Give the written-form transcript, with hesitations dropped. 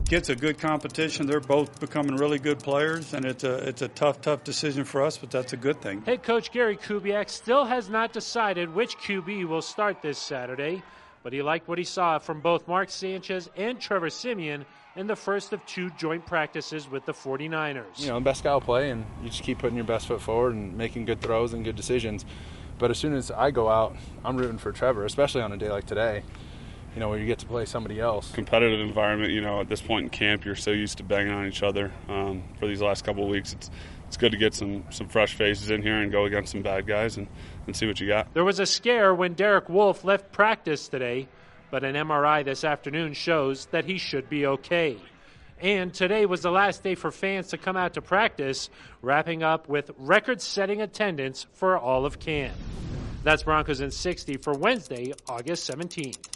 Kids are good competition. They're both becoming really good players, and it's a tough decision for us, but that's a good thing. Head coach Gary Kubiak still has not decided which QB will start this Saturday, but he liked what he saw from both Mark Sanchez and Trevor Siemian in the first of 2 joint practices with the 49ers. The best guy will play, and you just keep putting your best foot forward and making good throws and good decisions. But as soon as I go out, I'm rooting for Trevor, especially on a day like today, where you get to play somebody else. Competitive environment, at this point in camp, you're so used to banging on each other. For these last couple of weeks, it's good to get some fresh faces in here and go against some bad guys and see what you got. There was a scare when Derek Wolfe left practice today, but an MRI this afternoon shows that he should be okay. And today was the last day for fans to come out to practice, wrapping up with record-setting attendance for all of camp. That's Broncos in 60 for Wednesday, August 17th.